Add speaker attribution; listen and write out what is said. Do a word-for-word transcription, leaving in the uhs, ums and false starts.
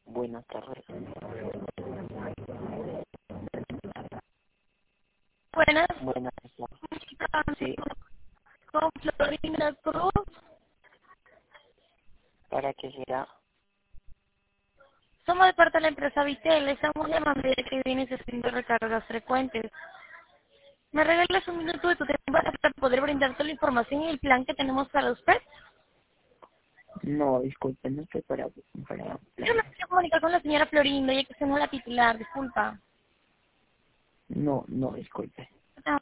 Speaker 1: Buenas tardes.
Speaker 2: Buenas.
Speaker 1: Buenas tardes. Sí,
Speaker 2: Con Florina Cruz.
Speaker 1: ¿para qué será?
Speaker 2: Somos de parte de la empresa Vitel. Le estamos llamando ya que vienes haciendo recargas frecuentes. ¿Me regalas un minuto de tu tiempo para poder brindarte la información y el plan que tenemos para usted?
Speaker 1: No, disculpe, no estoy para... para
Speaker 2: Yo me quiero comunicar con la señora Florinda, ya que somos la titular. Disculpa.
Speaker 1: No, no, disculpe.